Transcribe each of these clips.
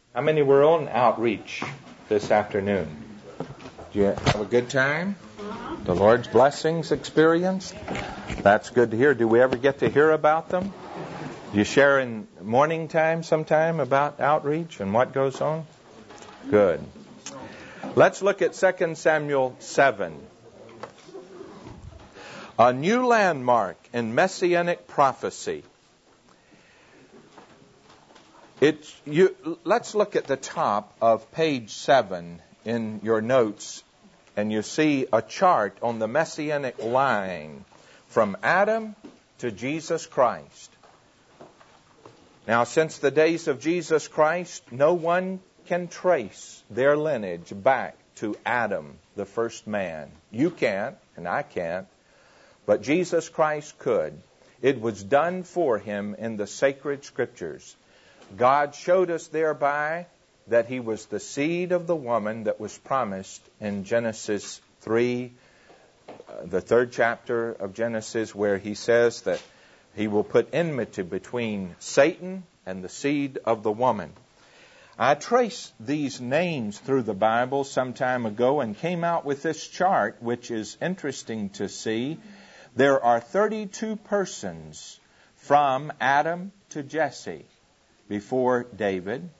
How many were on outreach this afternoon? Did you have a good time? The Lord's blessings experienced? That's good to hear. Do we ever get to hear about them? Do you share in morning time sometime about outreach and what goes on? Good. Let's look at 2 Samuel 7. A new landmark in Messianic prophecy. Let's look at the top of page 7 in your notes, and you see a chart on the Messianic line from Adam to Jesus Christ. Now, since the days of Jesus Christ, no one can trace their lineage back to Adam, the first man. You can't, and I can't, but Jesus Christ could. It was done for him in the sacred scriptures. God showed us thereby that he was the seed of the woman that was promised in Genesis 3, the 3rd chapter of Genesis, where he says that he will put enmity between Satan and the seed of the woman. I traced these names through the Bible some time ago and came out with this chart, which is interesting to see. There are 32 persons from Adam to Jesse before David,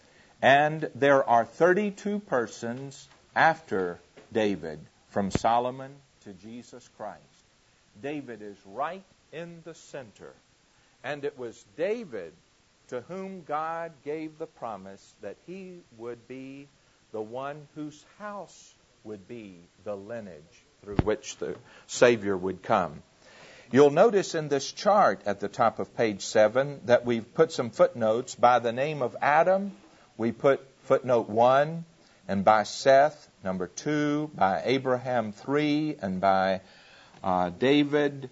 and there are 32 persons after David, from Solomon to Jesus Christ. David is right in the center, and it was David to whom God gave the promise that he would be the one whose house would be the lineage through which the Savior would come. You'll notice in this chart at the top of page 7 that we've put some footnotes. By the name of Adam, we put footnote 1, and by Seth, number 2, by Abraham 3, and by David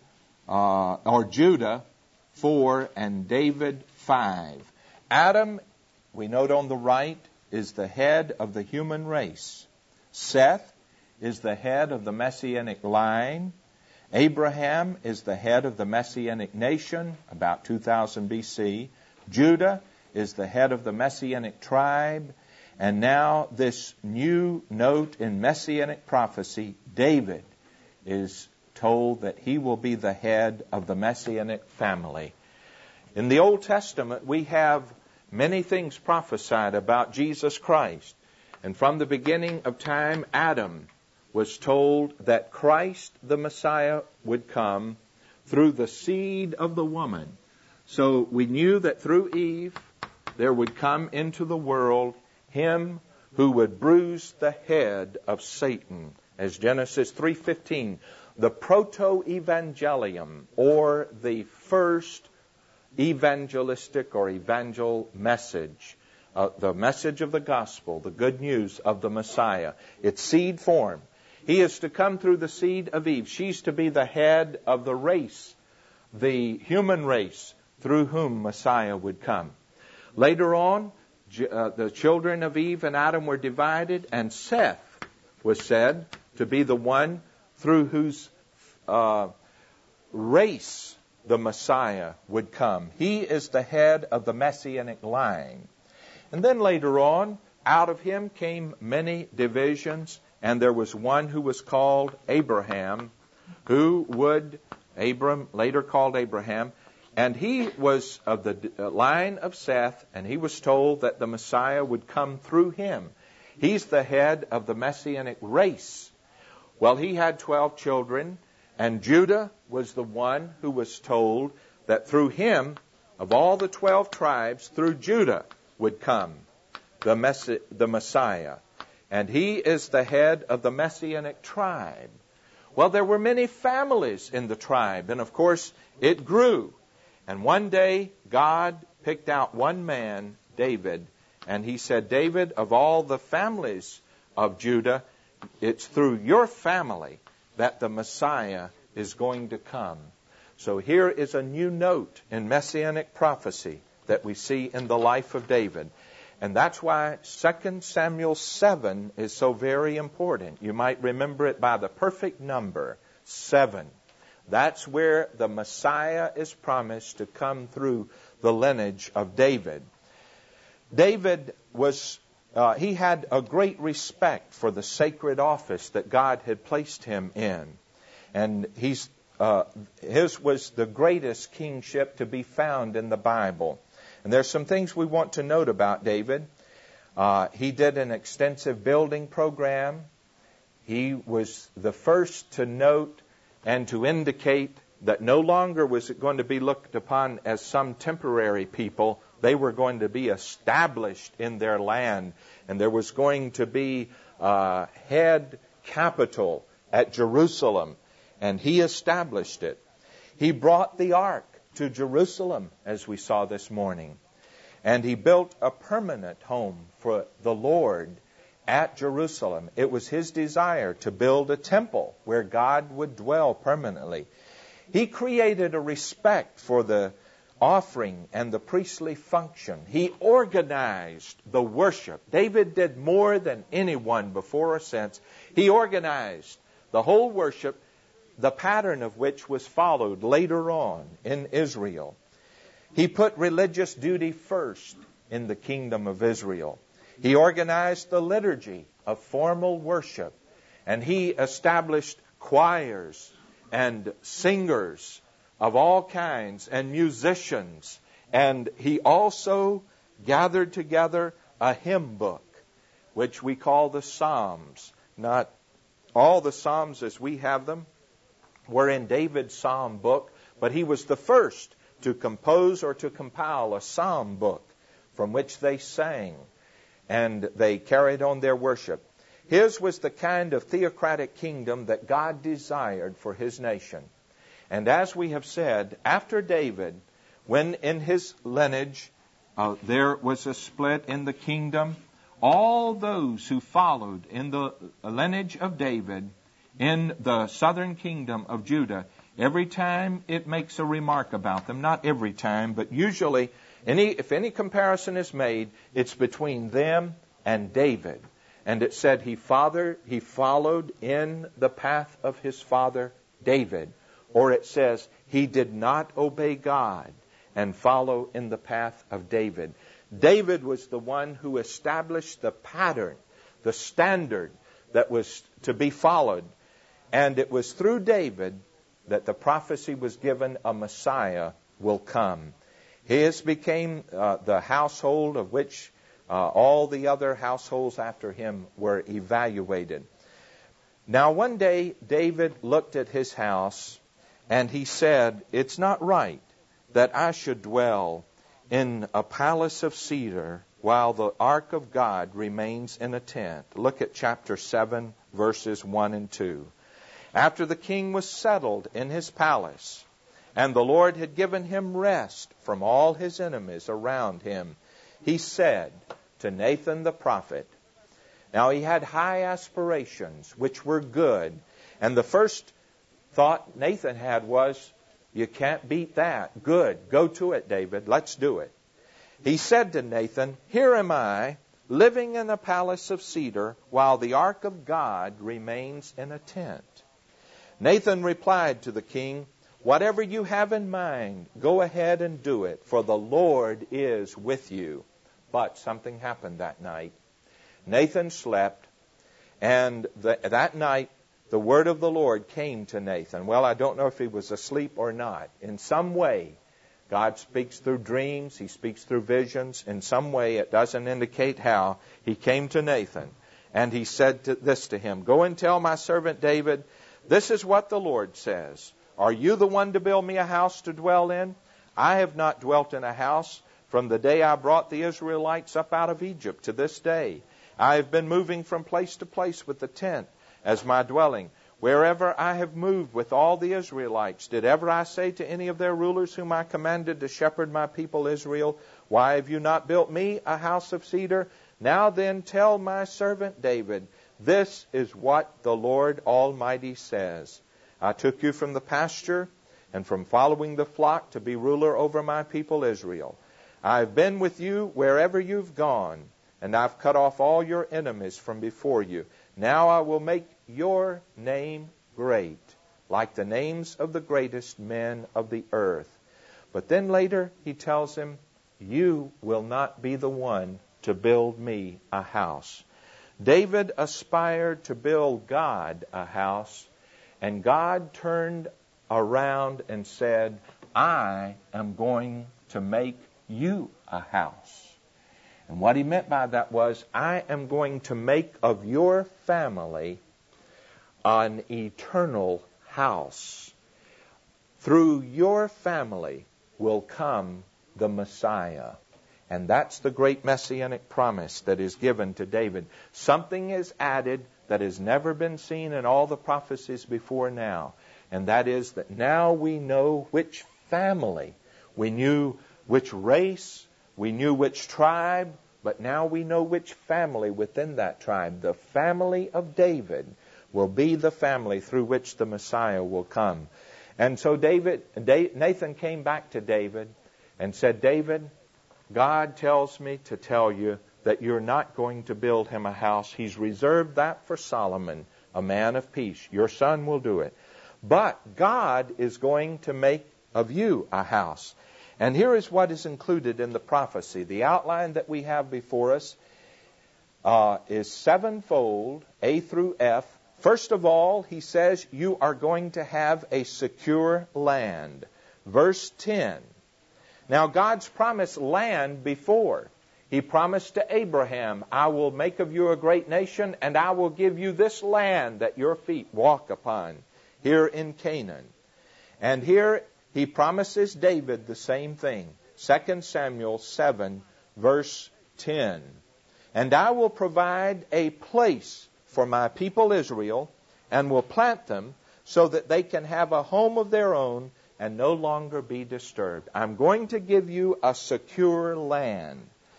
or Judah 4, and David 5. Adam, we note on the right, is the head of the human race. Seth is the head of the Messianic line. Abraham is the head of the Messianic nation, about 2000 BC. Judah is the head of the Messianic tribe. And now this new note in Messianic prophecy, David is told that he will be the head of the Messianic family. In the Old Testament, we have many things prophesied about Jesus Christ. And from the beginning of time, Adam was told that Christ, the Messiah, would come through the seed of the woman. So we knew that through Eve, there would come into the world him who would bruise the head of Satan, as Genesis 3:15, the proto-evangelium, or the first evangelistic or evangel message, the message of the gospel, the good news of the Messiah. It's seed form. He is to come through the seed of Eve. She's to be the head of the race, the human race, through whom Messiah would come. Later on, the children of Eve and Adam were divided, and Seth was said to be the one through whose race the Messiah would come. He is the head of the Messianic line. And then later on, out of him came many divisions, and there was one who was called Abraham, Abram later called Abraham, and he was of the line of Seth, and he was told that the Messiah would come through him. He's the head of the Messianic race. Well, he had 12 children, and Judah was the one who was told that through him, of all the 12 tribes, through Judah would come the Messiah. And he is the head of the Messianic tribe. Well, there were many families in the tribe, and of course, it grew. And one day, God picked out one man, David, and he said, David, of all the families of Judah, it's through your family that the Messiah is going to come. So here is a new note in Messianic prophecy that we see in the life of David. And that's why 2 Samuel 7 is so very important. You might remember it by the perfect number, 7. That's where the Messiah is promised to come through the lineage of David. David he had a great respect for the sacred office that God had placed him in. And his was the greatest kingship to be found in the Bible. And there's some things we want to note about David. He did an extensive building program. He was the first to note and to indicate that no longer was it going to be looked upon as some temporary people. They were going to be established in their land, and there was going to be a head capital at Jerusalem, and he established it. He brought the ark to Jerusalem, as we saw this morning, and he built a permanent home for the Lord at Jerusalem. It was his desire to build a temple where God would dwell permanently. He created a respect for the offering and the priestly function. He organized the worship. David did more than anyone before or since. He organized the whole worship, the pattern of which was followed later on in Israel. He put religious duty first in the kingdom of Israel. He organized the liturgy of formal worship, and he established choirs and singers of all kinds and musicians. And he also gathered together a hymn book, which we call the Psalms. Not all the Psalms as we have them were in David's psalm book, but he was the first to compose or to compile a psalm book from which they sang and they carried on their worship. His was the kind of theocratic kingdom that God desired for his nation. And as we have said, after David, when in his lineage there was a split in the kingdom, all those who followed in the lineage of David in the southern kingdom of Judah, every time it makes a remark about them, not every time, but usually, if any comparison is made, it's between them and David. And it said he followed in the path of his father David. Or it says he did not obey God and follow in the path of David. David was the one who established the pattern, the standard that was to be followed. And it was through David that the prophecy was given, a Messiah will come. His became the household of which all the other households after him were evaluated. Now one day David looked at his house and he said, "It's not right that I should dwell in a palace of cedar while the ark of God remains in a tent." Look at chapter 7, verses 1 and 2. After the king was settled in his palace, and the Lord had given him rest from all his enemies around him, he said to Nathan the prophet. Now he had high aspirations, which were good. And the first thought Nathan had was, you can't beat that. Good. Go to it, David. Let's do it. He said to Nathan, "Here am I, living in a palace of cedar, while the ark of God remains in a tent." Nathan replied to the king, "Whatever you have in mind, go ahead and do it, for the Lord is with you." But something happened that night. Nathan slept, and that night the word of the Lord came to Nathan. Well, I don't know if he was asleep or not. In some way, God speaks through dreams. He speaks through visions. In some way, it doesn't indicate how. He came to Nathan, and he said this to him, "Go and tell my servant David, this is what the Lord says. Are you the one to build me a house to dwell in? I have not dwelt in a house from the day I brought the Israelites up out of Egypt to this day. I have been moving from place to place with the tent as my dwelling. Wherever I have moved with all the Israelites, did ever I say to any of their rulers whom I commanded to shepherd my people Israel, why have you not built me a house of cedar? Now then tell my servant David, this is what the Lord Almighty says. I took you from the pasture and from following the flock to be ruler over my people Israel. I've been with you wherever you've gone, and I've cut off all your enemies from before you. Now I will make your name great, like the names of the greatest men of the earth." But then later he tells him, you will not be the one to build me a house. David aspired to build God a house, and God turned around and said, I am going to make you a house. And what he meant by that was, I am going to make of your family an eternal house. Through your family will come the Messiah. And that's the great messianic promise that is given to David. Something is added that has never been seen in all the prophecies before now. And that is that now we know which family. We knew which race. We knew which tribe. But now we know which family within that tribe. The family of David will be the family through which the Messiah will come. And so Nathan came back to David and said, David, God tells me to tell you that you're not going to build him a house. He's reserved that for Solomon, a man of peace. Your son will do it. But God is going to make of you a house. And here is what is included in the prophecy. The outline that we have before us is sevenfold, A through F. First of all, he says, you are going to have a secure land. Verse 10. Now, God's promised land before. He promised to Abraham, I will make of you a great nation, and I will give you this land that your feet walk upon, here in Canaan. And here he promises David the same thing. 2 Samuel 7, verse 10. And I will provide a place for my people Israel, and will plant them so that they can have a home of their own and no longer be disturbed. I'm going to give you a secure land.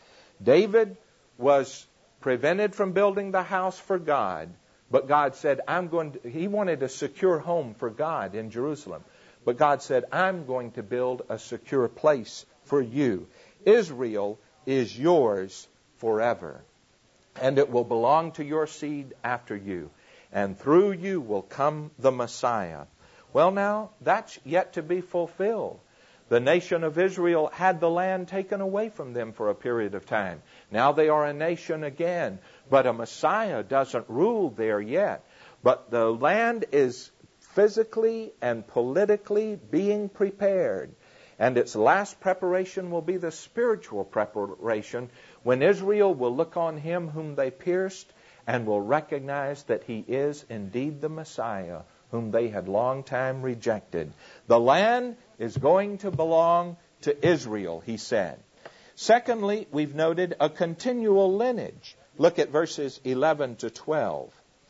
David was prevented from building the house for God, but God said, he wanted a secure home for God in Jerusalem. But God said, I'm going to build a secure place for you. Israel is yours forever, and it will belong to your seed after you. And through you will come the Messiah. Well, now, that's yet to be fulfilled. The nation of Israel had the land taken away from them for a period of time. Now they are a nation again. But a Messiah doesn't rule there yet. But the land is physically and politically being prepared. And its last preparation will be the spiritual preparation, when Israel will look on him whom they pierced and will recognize that he is indeed the Messiah, whom they had long time rejected. The land is going to belong to Israel, he said. Secondly, we've noted a continual lineage. Look at verses 11 to 12.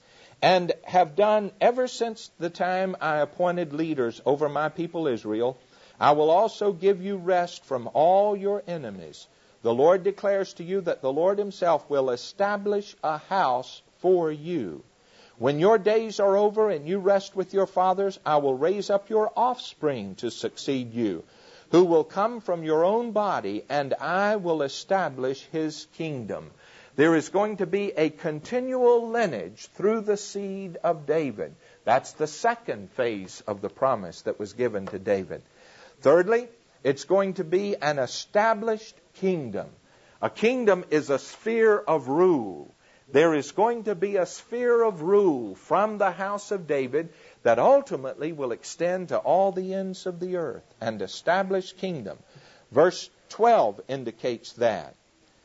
And have done ever since the time I appointed leaders over my people Israel, I will also give you rest from all your enemies. The Lord declares to you that the Lord himself will establish a house for you. When your days are over and you rest with your fathers, I will raise up your offspring to succeed you, who will come from your own body, and I will establish his kingdom. There is going to be a continual lineage through the seed of David. That's the second phase of the promise that was given to David. Thirdly, it's going to be an established kingdom. A kingdom is a sphere of rule. There is going to be a sphere of rule from the house of David that ultimately will extend to all the ends of the earth and establish kingdom. Verse 12 indicates that.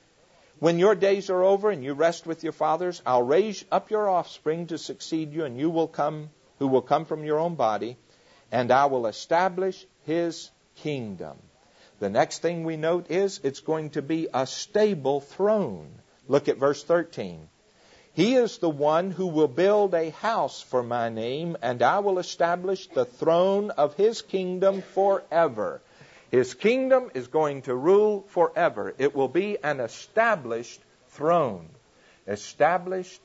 When your days are over and you rest with your fathers, I'll raise up your offspring to succeed you, and you will come, who will come from your own body, and I will establish his kingdom. The next thing we note is it's going to be a stable throne. Look at verse 13. He is the one who will build a house for my name, and I will establish the throne of his kingdom forever. His kingdom is going to rule forever. It will be an established throne, established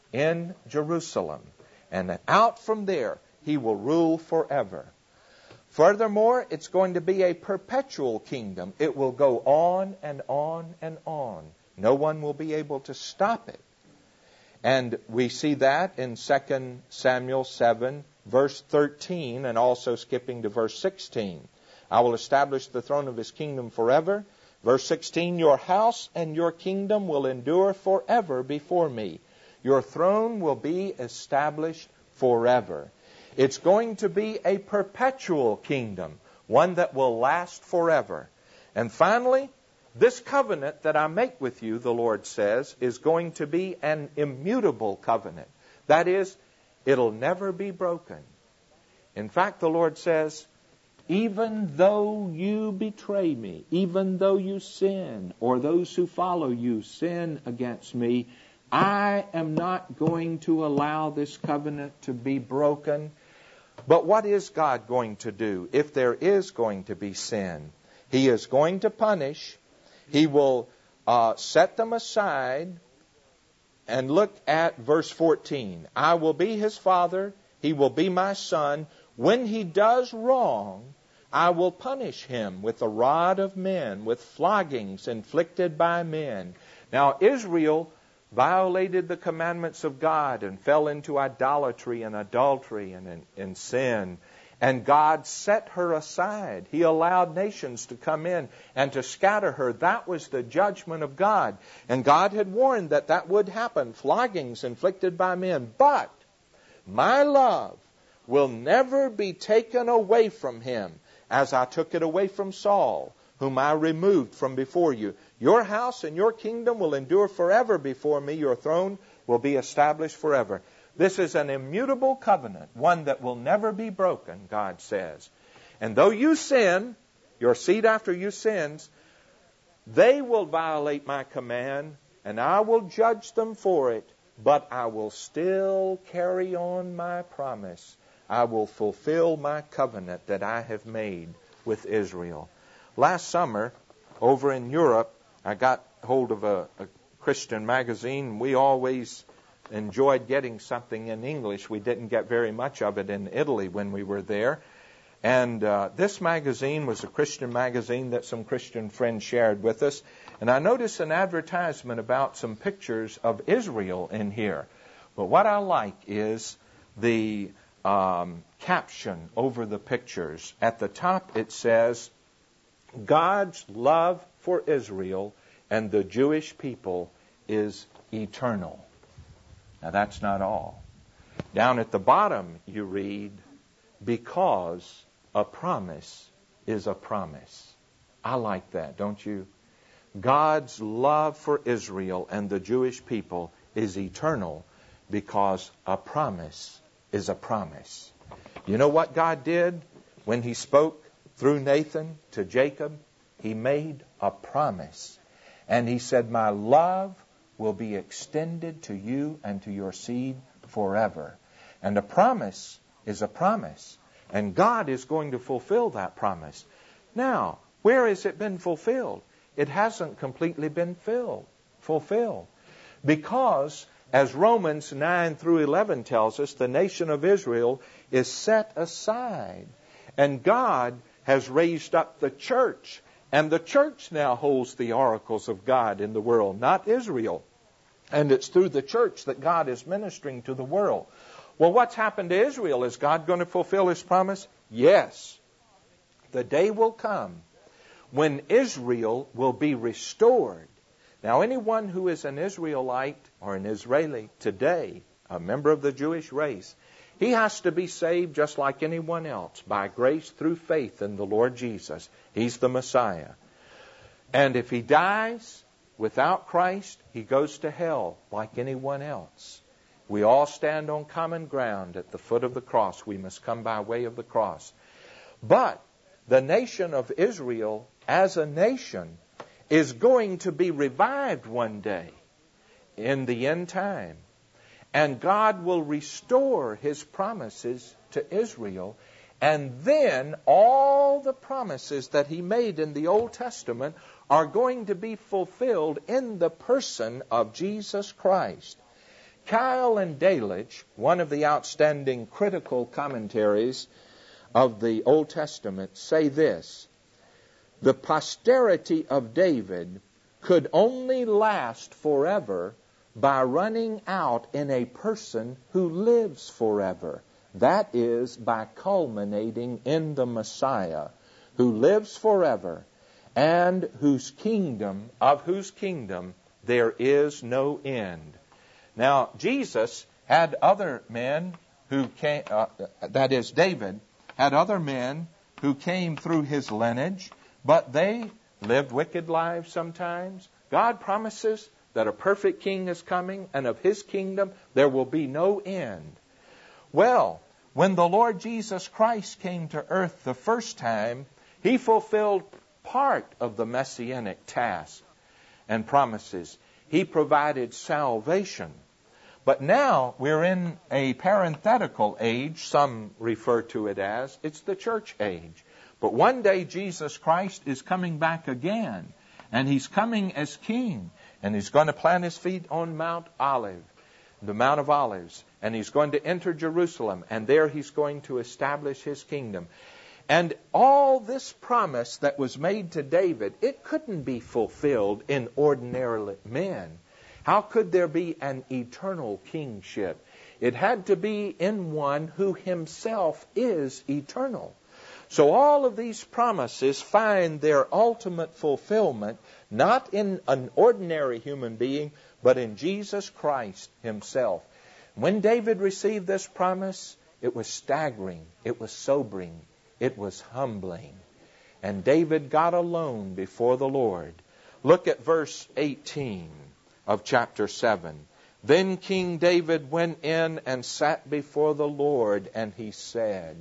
in Jerusalem. And out from there, he will rule forever. Furthermore, it's going to be a perpetual kingdom. It will go on and on and on. No one will be able to stop it. And we see that in 2 Samuel 7, verse 13, and also skipping to verse 16. I will establish the throne of his kingdom forever. Verse 16, your house and your kingdom will endure forever before me. Your throne will be established forever. It's going to be a perpetual kingdom, one that will last forever. And finally, this covenant that I make with you, the Lord says, is going to be an immutable covenant. That is, it'll never be broken. In fact, the Lord says, even though you betray me, even though you sin, or those who follow you sin against me, I am not going to allow this covenant to be broken. But what is God going to do if there is going to be sin? He is going to punish. He will set them aside. And look at verse 14. I will be his father. He will be my son. When he does wrong, I will punish him with the rod of men, with floggings inflicted by men. Now, Israel violated the commandments of God and fell into idolatry and adultery and sin. And God set her aside. He allowed nations to come in and to scatter her. That was the judgment of God. And God had warned that that would happen, floggings inflicted by men. But my love will never be taken away from him, as I took it away from Saul, whom I removed from before you. Your house and your kingdom will endure forever before me. Your throne will be established forever. This is an immutable covenant, one that will never be broken, God says. And though you sin, your seed after you sins, they will violate my command, and I will judge them for it, but I will still carry on my promise. I will fulfill my covenant that I have made with Israel. Last summer, over in Europe, I got hold of a Christian magazine. We always enjoyed getting something in English. We didn't get very much of it in Italy when we were there. And this magazine was a Christian magazine that some Christian friends shared with us. And I noticed an advertisement about some pictures of Israel in here. But what I like is the caption over the pictures. At the top it says, God's love for Israel and the Jewish people is eternal. Now that's not all. Down at the bottom you read, because a promise is a promise. I like that, don't you? God's love for Israel and the Jewish people is eternal because a promise is a promise. You know what God did when he spoke through Nathan to Jacob? He made a promise. And he said, my love will be extended to you and to your seed forever. And a promise is a promise. And God is going to fulfill that promise. Now, where has it been fulfilled? It hasn't completely been fulfilled. Because, as Romans 9 through 11 tells us, the nation of Israel is set aside. And God has raised up the church. And the church now holds the oracles of God in the world, not Israel. And it's through the church that God is ministering to the world. Well, what's happened to Israel? Is God going to fulfill his promise? Yes. The day will come when Israel will be restored. Now, anyone who is an Israelite or an Israeli today, a member of the Jewish race, he has to be saved just like anyone else, by grace through faith in the Lord Jesus. He's the Messiah. And if he dies without Christ, he goes to hell like anyone else. We all stand on common ground at the foot of the cross. We must come by way of the cross. But the nation of Israel as a nation is going to be revived one day in the end time. And God will restore his promises to Israel. And then all the promises that he made in the Old Testament are going to be fulfilled in the person of Jesus Christ. Keil and Delitzsch, one of the outstanding critical commentaries of the Old Testament, say this: the posterity of David could only last forever by running out in a person who lives forever. That is, by culminating in the Messiah, who lives forever. and of whose kingdom there is no end. Now, Jesus had other men who came, that is, David had other men who came through his lineage, but they lived wicked lives sometimes. God promises that a perfect king is coming, and of his kingdom there will be no end. Well, when the Lord Jesus Christ came to earth the first time, he fulfilled part of the messianic task and promises. He provided salvation. But now we're in a parenthetical age, some refer to it as. It's the church age. But one day Jesus Christ is coming back again, and he's coming as king, and he's going to plant his feet on Mount Olive, the Mount of Olives, and he's going to enter Jerusalem, and there he's going to establish his kingdom. And all this promise that was made to David, it couldn't be fulfilled in ordinary men. How could there be an eternal kingship? It had to be in one who himself is eternal. So all of these promises find their ultimate fulfillment not in an ordinary human being, but in Jesus Christ himself. When David received this promise, it was staggering, it was sobering, it was humbling. And David got alone before the Lord. Look at verse 18 of chapter 7. Then King David went in and sat before the Lord, and he said,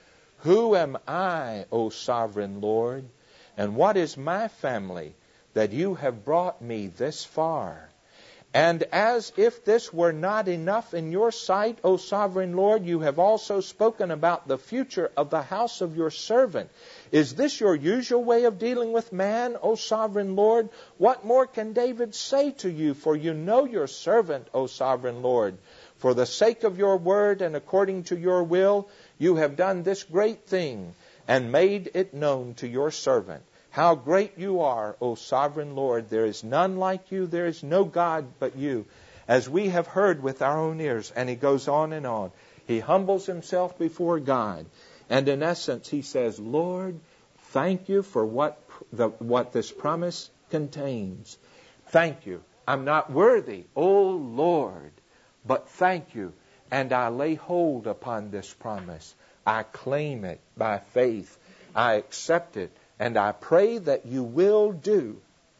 Who am I, O sovereign Lord, and what is my family that you have brought me this far? And as if this were not enough in your sight, O sovereign Lord, you have also spoken about the future of the house of your servant. Is this your usual way of dealing with man, O sovereign Lord? What more can David say to you? For you know your servant, O sovereign Lord. For the sake of your word and according to your will, you have done this great thing and made it known to your servant. How great you are, O sovereign Lord. There is none like you. There is no God but you. As we have heard with our own ears. And he goes on and on. He humbles himself before God. And in essence, he says, Lord, thank you for what this promise contains. Thank you. I'm not worthy, O Lord, but thank you. And I lay hold upon this promise. I claim it by faith. I accept it. And I pray that you will do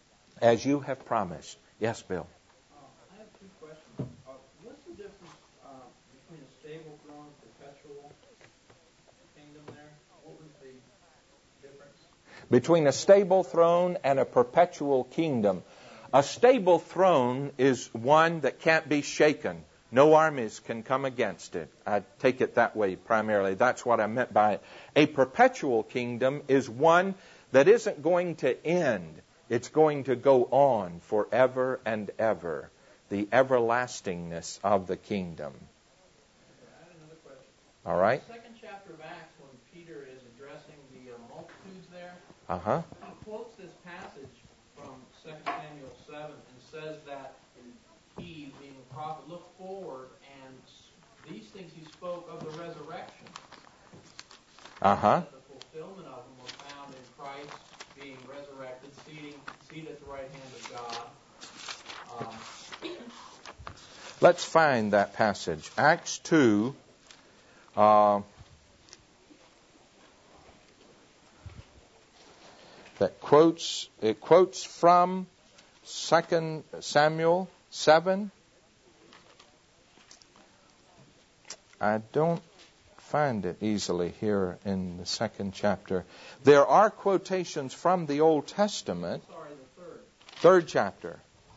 as you have promised. Yes, Bill? I have two questions. What's the difference between a stable throne and perpetual kingdom there? What was the difference? Between a stable throne and a perpetual kingdom. A stable throne is one that can't be shaken. No armies can come against it. I take it that way primarily. That's what I meant by it. A perpetual kingdom is one that isn't going to end. It's going to go on forever and ever. The everlastingness of the kingdom. I have another question. All right. In the second chapter of Acts, when Peter is addressing the multitudes there, he quotes this passage from 2 Samuel 7 and says that he, being a prophet, looked forward, and these things he spoke of the resurrection. That the fulfillment of them were found in Christ being resurrected, seated at the right hand of God. Let's find that passage. Acts 2. It quotes from 2 Samuel 7. I don't find it easily here in the second chapter. There are quotations from the Old Testament. Sorry, the third chapter.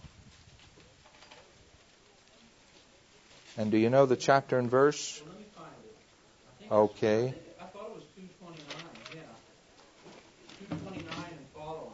And do you know the chapter and verse? Well, let me find it. Okay. I thought it was 229. Yeah, 229 and following.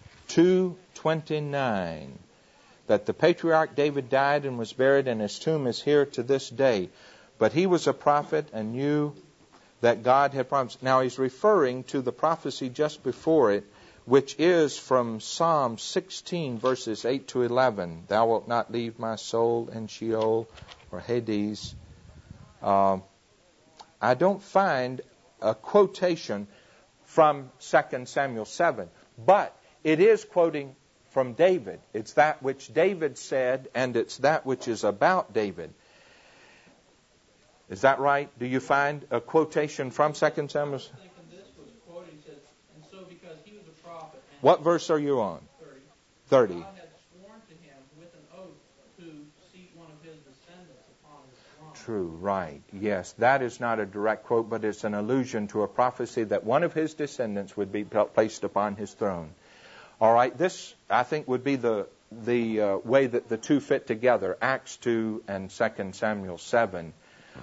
2:29. That the patriarch David died and was buried, and his tomb is here to this day. But he was a prophet and knew that God had promised. Now he's referring to the prophecy just before it, which is from Psalm 16, verses 8 to 11. Thou wilt not leave my soul in Sheol or Hades. I don't find a quotation from 2 Samuel 7. But it is quoting from David. It's that which David said, and it's that which is about David. Is that right? Do you find a quotation from 2 Samuel? I was thinking this was quoted. He said, and so because he was a prophet. What verse are you on? 30. God had sworn to him with an oath to seat one of his descendants upon his throne. True, right. Yes, that is not a direct quote, but it's an allusion to a prophecy that one of his descendants would be placed upon his throne. All right, this, I think, would be the way that the two fit together, Acts 2 and 2 Samuel 7.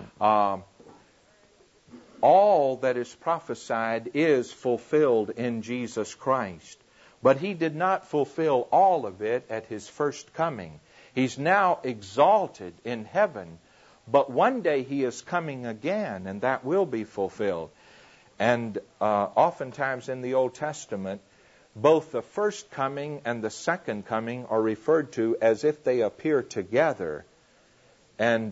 All that is prophesied is fulfilled in Jesus Christ. But he did not fulfill all of it at his first coming. He's now exalted in heaven, but one day he is coming again, and that will be fulfilled. And oftentimes in the Old Testament, both the first coming and the second coming are referred to as if they appear together. And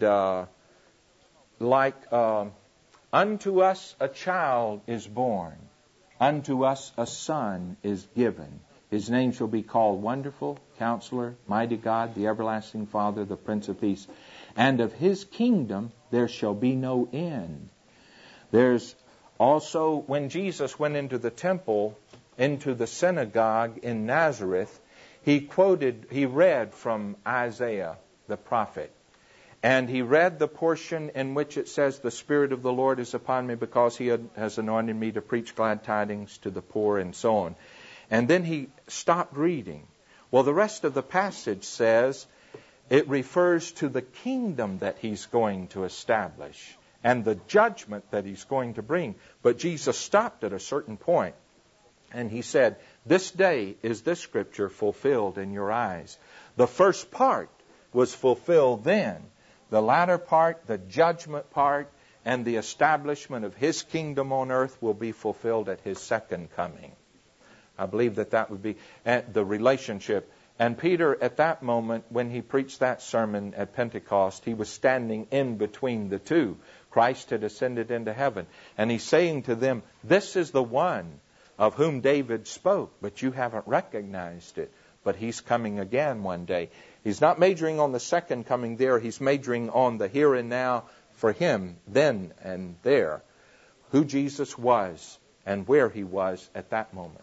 unto us a child is born, unto us a son is given. His name shall be called Wonderful, Counselor, Mighty God, the Everlasting Father, the Prince of Peace. And of his kingdom there shall be no end. There's also, when Jesus went into the temple, into the synagogue in Nazareth, he read from Isaiah the prophet. And he read the portion in which it says, the Spirit of the Lord is upon me because he has anointed me to preach glad tidings to the poor, and so on. And then he stopped reading. Well, the rest of the passage says it refers to the kingdom that he's going to establish and the judgment that he's going to bring. But Jesus stopped at a certain point, and he said, this day is this scripture fulfilled in your eyes. The first part was fulfilled then. The latter part, the judgment part, and the establishment of his kingdom on earth will be fulfilled at his second coming. I believe that would be the relationship. And Peter, at that moment, when he preached that sermon at Pentecost, he was standing in between the two. Christ had ascended into heaven. And he's saying to them, this is the one of whom David spoke, but you haven't recognized it. But he's coming again one day. He's not majoring on the second coming there. He's majoring on the here and now for him, then and there. Who Jesus was and where he was at that moment.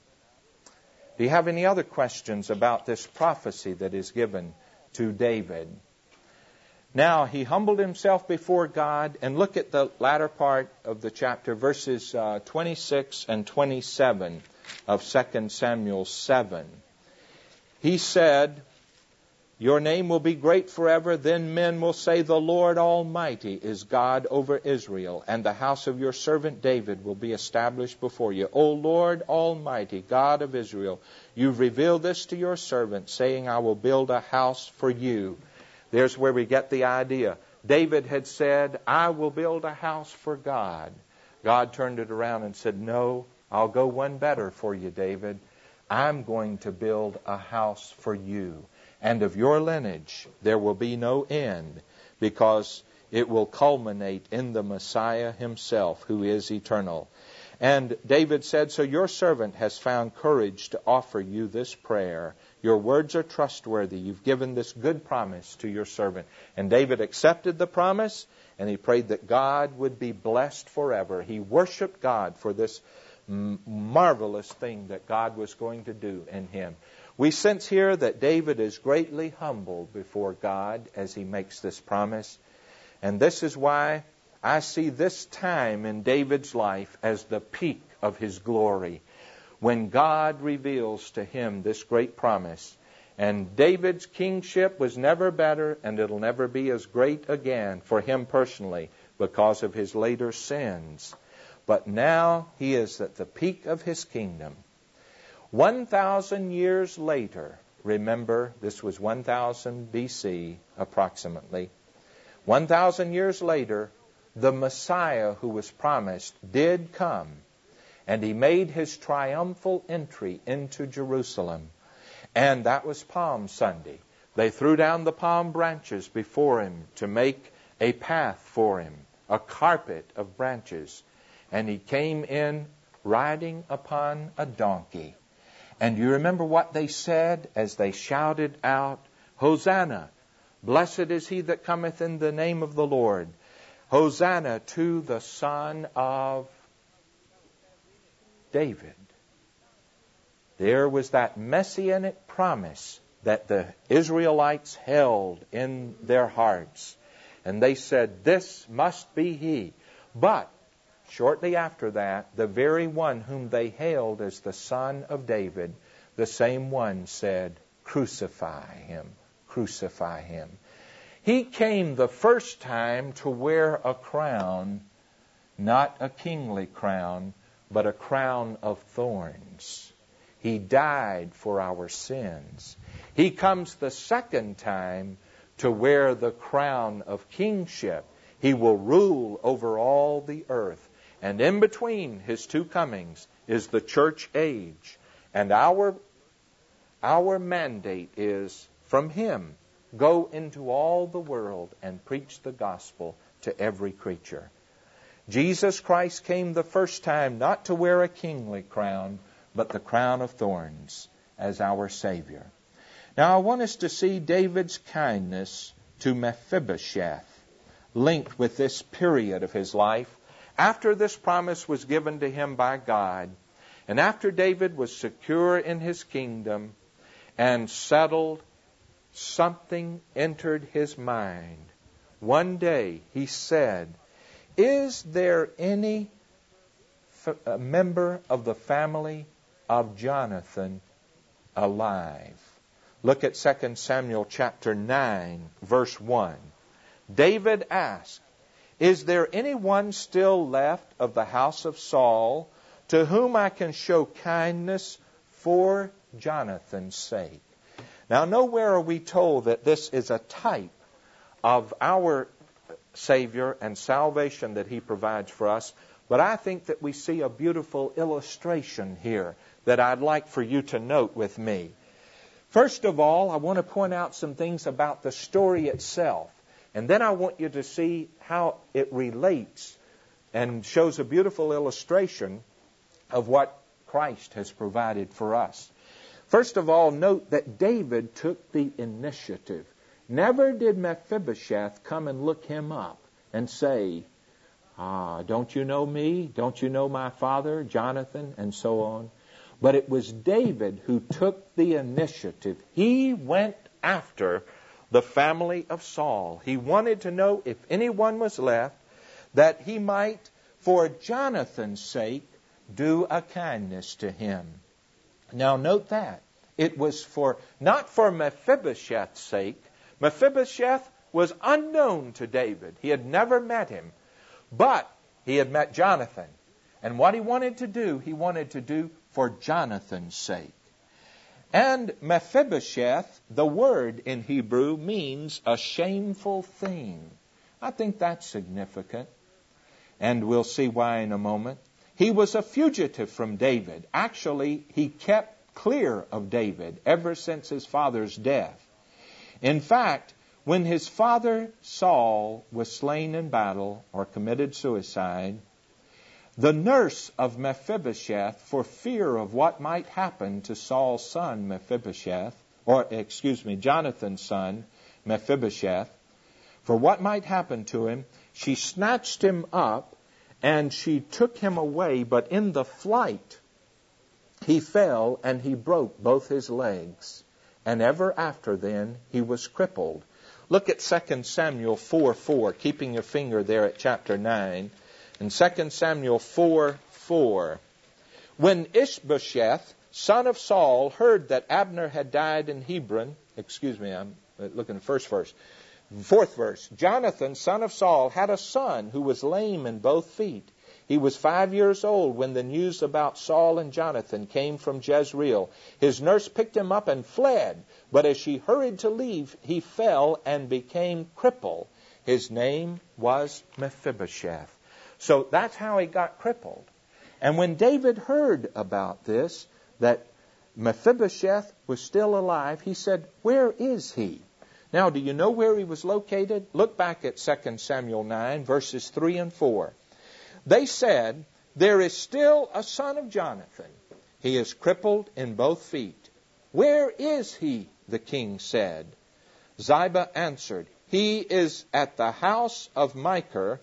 Do you have any other questions about this prophecy that is given to David? Now, he humbled himself before God, and look at the latter part of the chapter, verses 26 and 27 of 2 Samuel 7. He said, your name will be great forever. Then men will say, the Lord Almighty is God over Israel, and the house of your servant David will be established before you. O Lord Almighty, God of Israel, you've revealed this to your servant, saying, I will build a house for you. There's where we get the idea. David had said, I will build a house for God. God turned it around and said, no, I'll go one better for you, David. I'm going to build a house for you. And of your lineage there will be no end, because it will culminate in the Messiah himself, who is eternal. And David said, so your servant has found courage to offer you this prayer. Your words are trustworthy. You've given this good promise to your servant. And David accepted the promise, and he prayed that God would be blessed forever. He worshiped God for this marvelous thing that God was going to do in him. We sense here that David is greatly humbled before God as he makes this promise. And this is why I see this time in David's life as the peak of his glory, when God reveals to him this great promise. And David's kingship was never better, and it'll never be as great again for him personally because of his later sins. But now he is at the peak of his kingdom. 1,000 years later, remember, this was 1000 BC approximately. 1,000 years later, the Messiah who was promised did come, and he made his triumphal entry into Jerusalem. And that was Palm Sunday. They threw down the palm branches before him to make a path for him, a carpet of branches. And he came in riding upon a donkey. And you remember what they said as they shouted out, Hosanna! Blessed is he that cometh in the name of the Lord. Hosanna to the Son of David. There was that messianic promise that the Israelites held in their hearts. And they said, this must be he. But shortly after that, the very one whom they hailed as the Son of David, the same one said, crucify him, crucify him. He came the first time to wear a crown, not a kingly crown, but a crown of thorns. He died for our sins. He comes the second time to wear the crown of kingship. He will rule over all the earth. And in between his two comings is the church age. And our mandate is from him, go into all the world and preach the gospel to every creature. Jesus Christ came the first time not to wear a kingly crown, but the crown of thorns as our Savior. Now I want us to see David's kindness to Mephibosheth linked with this period of his life. After this promise was given to him by God, and after David was secure in his kingdom and settled, something entered his mind. One day he said, is there any member of the family of Jonathan alive? Look at 2 Samuel chapter 9, verse 1. David asked, is there anyone still left of the house of Saul to whom I can show kindness for Jonathan's sake? Now, nowhere are we told that this is a type of our Savior and salvation that he provides for us, but I think that we see a beautiful illustration here that I'd like for you to note with me. First of all, I want to point out some things about the story itself, and then I want you to see how it relates and shows a beautiful illustration of what Christ has provided for us. First of all, note that David took the initiative. Never did Mephibosheth come and look him up and say, don't you know me? Don't you know my father, Jonathan? And so on. But it was David who took the initiative. He went after the family of Saul. He wanted to know if anyone was left that he might, for Jonathan's sake, do a kindness to him. Now note that. It was not for Mephibosheth's sake. Mephibosheth was unknown to David. He had never met him. But he had met Jonathan. And what he wanted to do for Jonathan's sake. And Mephibosheth, the word in Hebrew, means a shameful thing. I think that's significant. And we'll see why in a moment. He was a fugitive from David. Actually, he kept clear of David ever since his father's death. In fact, when his father Saul was slain in battle or committed suicide, the nurse of Mephibosheth, for fear of what might happen to Saul's son Jonathan's son Mephibosheth, for what might happen to him, she snatched him up and she took him away, but in the flight he fell and he broke both his legs. And ever after then he was crippled. Look at 2 Samuel 4:4, keeping your finger there at chapter 9. In 2 Samuel 4:4, when Ishbosheth, son of Saul, heard that Abner had died in Hebron, I'm looking at the first verse. Fourth verse, Jonathan, son of Saul, had a son who was lame in both feet. He was 5 years old when the news about Saul and Jonathan came from Jezreel. His nurse picked him up and fled, but as she hurried to leave, he fell and became crippled. His name was Mephibosheth. So that's how he got crippled. And when David heard about this, that Mephibosheth was still alive, he said, where is he? Now, do you know where he was located? Look back at 2 Samuel 9, verses 3 and 4. They said, there is still a son of Jonathan. He is crippled in both feet. Where is he? The king said. Ziba answered, He is at the house of Machir,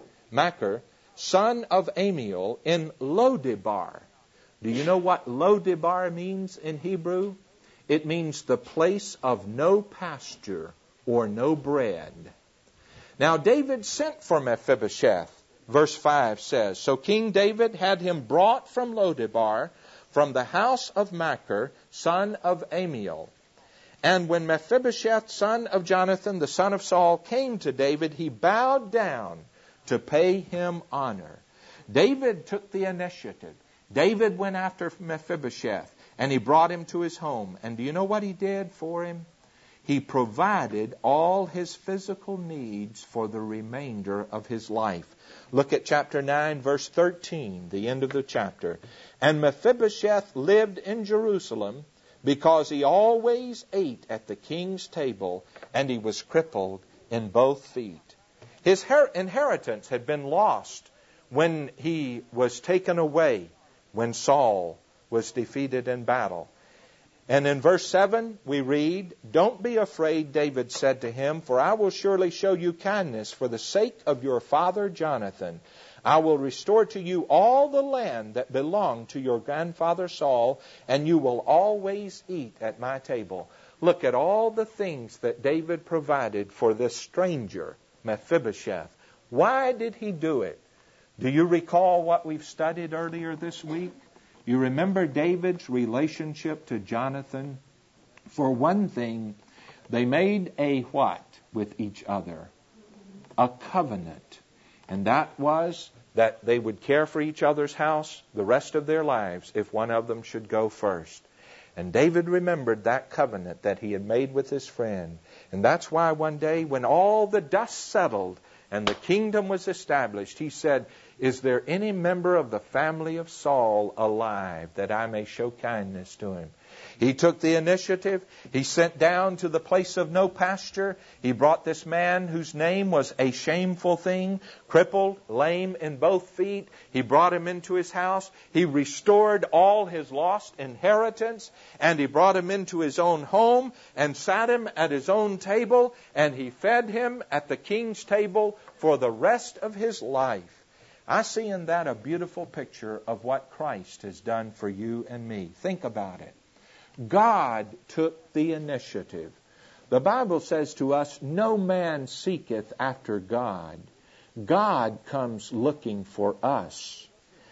son of Amiel, in Lo-debar. Do you know what Lo-debar means in Hebrew? It means the place of no pasture or no bread. Now David sent for Mephibosheth. Verse 5 says, So King David had him brought from Lo-debar, from the house of Machir, son of Amiel. And when Mephibosheth, son of Jonathan, the son of Saul, came to David, he bowed down to pay him honor. David took the initiative. David went after Mephibosheth, and he brought him to his home. And do you know what he did for him? He provided all his physical needs for the remainder of his life. Look at chapter 9, verse 13, the end of the chapter. And Mephibosheth lived in Jerusalem, because he always ate at the king's table, and he was crippled in both feet. His inheritance had been lost when he was taken away, when Saul was defeated in battle. And in verse 7 we read, Don't be afraid, David said to him, for I will surely show you kindness for the sake of your father Jonathan. I will restore to you all the land that belonged to your grandfather Saul, and you will always eat at my table. Look at all the things that David provided for this stranger, Mephibosheth. Why did he do it? Do you recall what we've studied earlier this week? You remember David's relationship to Jonathan? For one thing, they made a what with each other? A covenant. And that was that they would care for each other's house the rest of their lives if one of them should go first. And David remembered that covenant that he had made with his friend. And that's why one day when all the dust settled and the kingdom was established, he said, Is there any member of the family of Saul alive that I may show kindness to him? He took the initiative. He sent down to the place of no pasture. He brought this man whose name was a shameful thing, crippled, lame in both feet. He brought him into his house. He restored all his lost inheritance, and he brought him into his own home and sat him at his own table, and he fed him at the king's table for the rest of his life. I see in that a beautiful picture of what Christ has done for you and me. Think about it. God took the initiative. The Bible says to us, no man seeketh after God. God comes looking for us.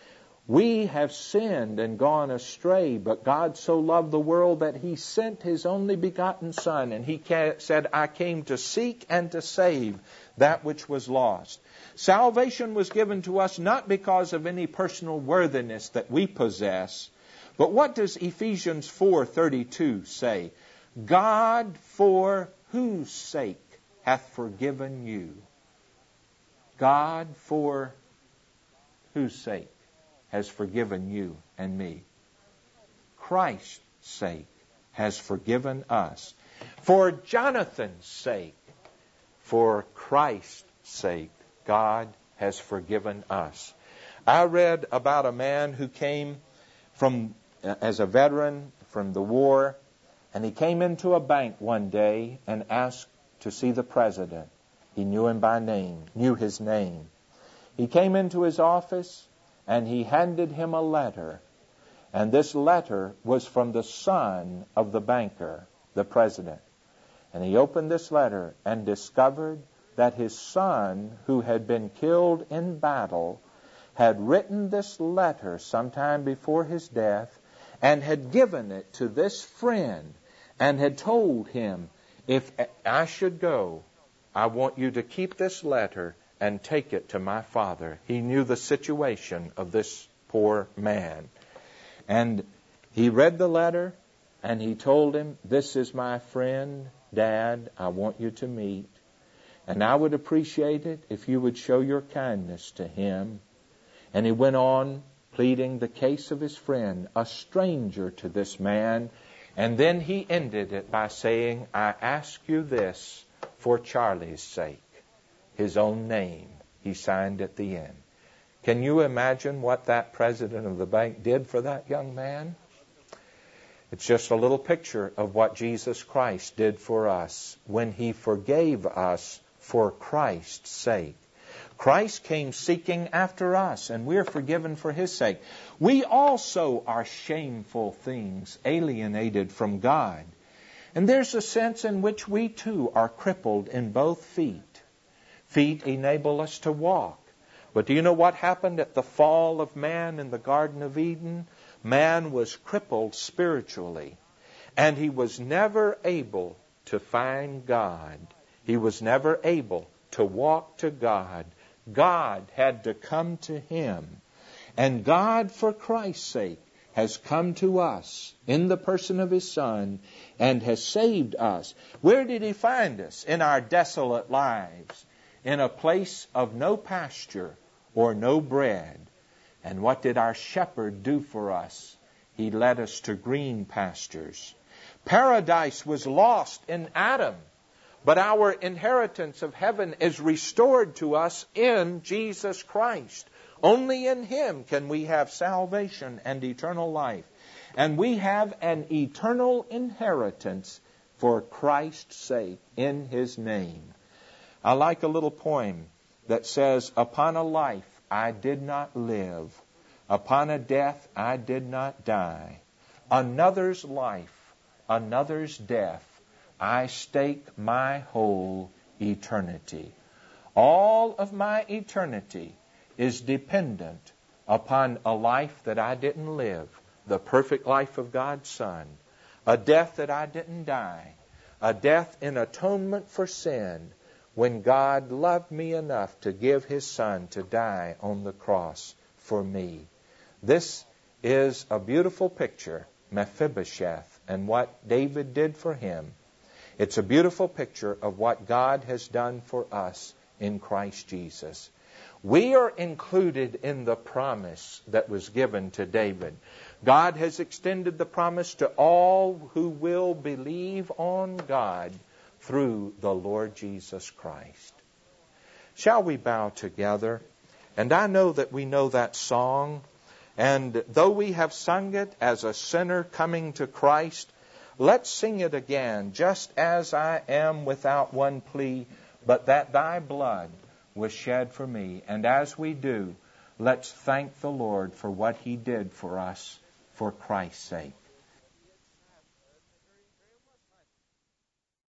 We have sinned and gone astray, but God so loved the world that He sent His only begotten Son, and He said, I came to seek and to save that which was lost. Salvation was given to us not because of any personal worthiness that we possess, but what does Ephesians 4:32 say? God for whose sake hath forgiven you? God for whose sake has forgiven you and me? Christ's sake has forgiven us. For Jonathan's sake, for Christ's sake, God has forgiven us. I read about a man who came as a veteran from the war, and he came into a bank one day and asked to see the president. He knew him by name, knew his name. He came into his office and he handed him a letter. And this letter was from the son of the banker, the president. And he opened this letter and discovered that his son, who had been killed in battle, had written this letter sometime before his death and had given it to this friend and had told him, if I should go, I want you to keep this letter and take it to my father. He knew the situation of this poor man. And he read the letter and he told him, this is my friend, Dad, I want you to meet. And I would appreciate it if you would show your kindness to him. And he went on pleading the case of his friend, a stranger to this man. And then he ended it by saying, I ask you this for Charlie's sake. His own name he signed at the end. Can you imagine what that president of the bank did for that young man? It's just a little picture of what Jesus Christ did for us when He forgave us for Christ's sake. Christ came seeking after us, and we're forgiven for His sake. We also are shameful things, alienated from God. And there's a sense in which we too are crippled in both feet. Feet enable us to walk. But do you know what happened at the fall of man in the Garden of Eden? Man was crippled spiritually, and he was never able to find God. He was never able to walk to God. God had to come to him. And God, for Christ's sake, has come to us in the person of His Son and has saved us. Where did He find us? In our desolate lives, in a place of no pasture or no bread. And what did our shepherd do for us? He led us to green pastures. Paradise was lost in Adam, but our inheritance of heaven is restored to us in Jesus Christ. Only in Him can we have salvation and eternal life. And we have an eternal inheritance for Christ's sake in His name. I like a little poem that says, "Upon a life I did not live, upon a death I did not die. Another's life, another's death, I stake my whole eternity." All of my eternity is dependent upon a life that I didn't live, the perfect life of God's Son, a death that I didn't die, a death in atonement for sin, when God loved me enough to give His Son to die on the cross for me. This is a beautiful picture, Mephibosheth, and what David did for him. It's a beautiful picture of what God has done for us in Christ Jesus. We are included in the promise that was given to David. God has extended the promise to all who will believe on God through the Lord Jesus Christ. Shall we bow together? And I know that we know that song, and though we have sung it as a sinner coming to Christ, let's sing it again, just as I am without one plea, but that Thy blood was shed for me. And as we do, let's thank the Lord for what He did for us for Christ's sake.